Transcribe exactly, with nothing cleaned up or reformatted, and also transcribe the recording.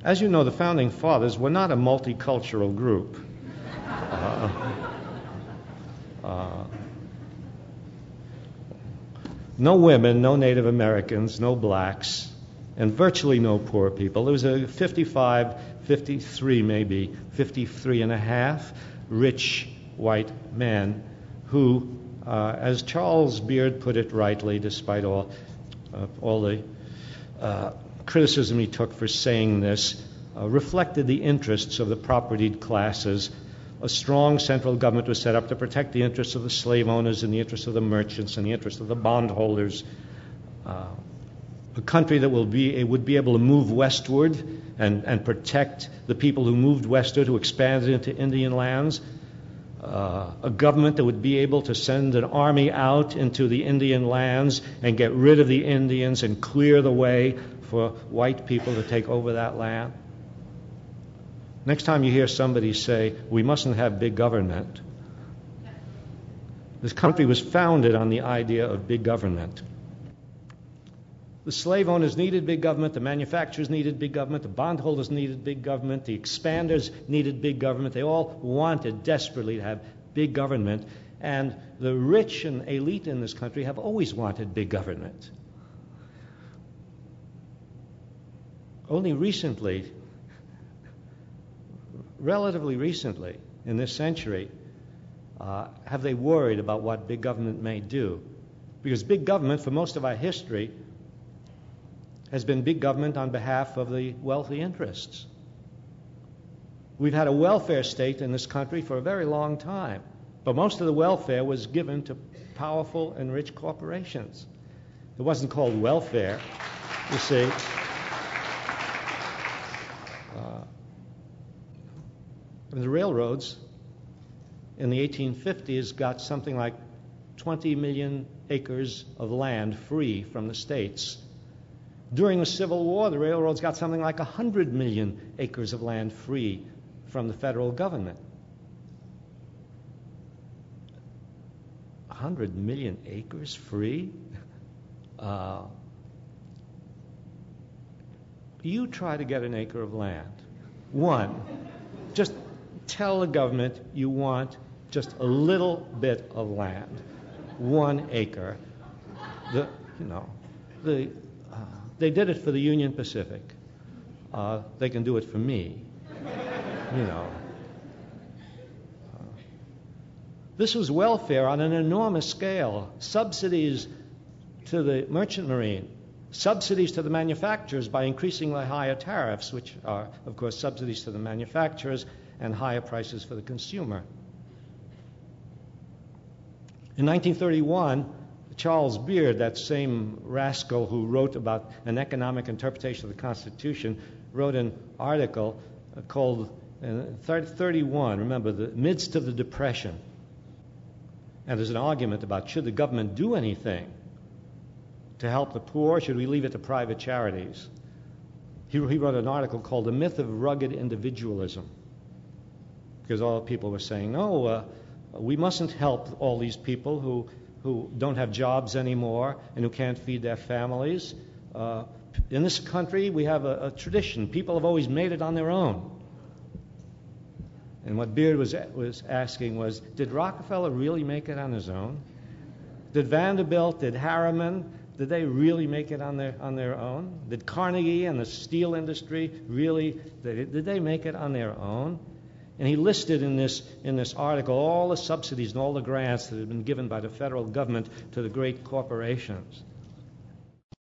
As you know, the Founding Fathers were not a multicultural group. Uh, uh, no women, no Native Americans, no blacks, and virtually no poor people. There was a fifty-five, fifty-three maybe, fifty-three and a half rich white men who, uh, as Charles Beard put it rightly, despite all, uh, all the uh, criticism he took for saying this, uh, reflected the interests of the propertied classes. A strong central government was set up to protect the interests of the slave owners and the interests of the merchants and the interests of the bondholders. Uh, a country that will be would be able to move westward and, and protect the people who moved westward, who expanded into Indian lands. Uh, a government that would be able to send an army out into the Indian lands and get rid of the Indians and clear the way for white people to take over that land. Next time you hear somebody say, we mustn't have big government, this country was founded on the idea of big government. The slave owners needed big government, the manufacturers needed big government, the bondholders needed big government, the expanders needed big government. They all wanted desperately to have big government, and the rich and elite in this country have always wanted big government. Only recently, relatively recently in this century, uh, have they worried about what big government may do. Because big government, for most of our history, has been big government on behalf of the wealthy interests. We've had a welfare state in this country for a very long time, but most of the welfare was given to powerful and rich corporations. It wasn't called welfare, you see. Uh, the railroads in the eighteen fifties got something like twenty million acres of land free from the states. During the Civil War, the railroads got something like one hundred million acres of land free from the federal government. one hundred million acres free? Uh, you try to get an acre of land. One, just tell the government you want just a little bit of land. One acre. The, you know, the... Uh, They did it for the Union Pacific. Uh, they can do it for me. You know. Uh, this was welfare on an enormous scale. Subsidies to the merchant marine. Subsidies to the manufacturers by increasing the higher tariffs, which are, of course, subsidies to the manufacturers and higher prices for the consumer. In nineteen thirty-one, Charles Beard, that same rascal who wrote about an economic interpretation of the Constitution, wrote an article called uh, thirty-one, remember, the midst of the Depression. And there's an argument about should the government do anything to help the poor, or should we leave it to private charities? He, he wrote an article called The Myth of Rugged Individualism, because all people were saying, no, uh, we mustn't help all these people who who don't have jobs anymore and who can't feed their families. Uh, in this country, we have a, a tradition. People have always made it on their own. And what Beard was, was asking was, did Rockefeller really make it on his own? Did Vanderbilt, did Harriman, did they really make it on their, on their own? Did Carnegie and the steel industry really, did, did they make it on their own? And he listed in this in this article all the subsidies and all the grants that had been given by the federal government to the great corporations.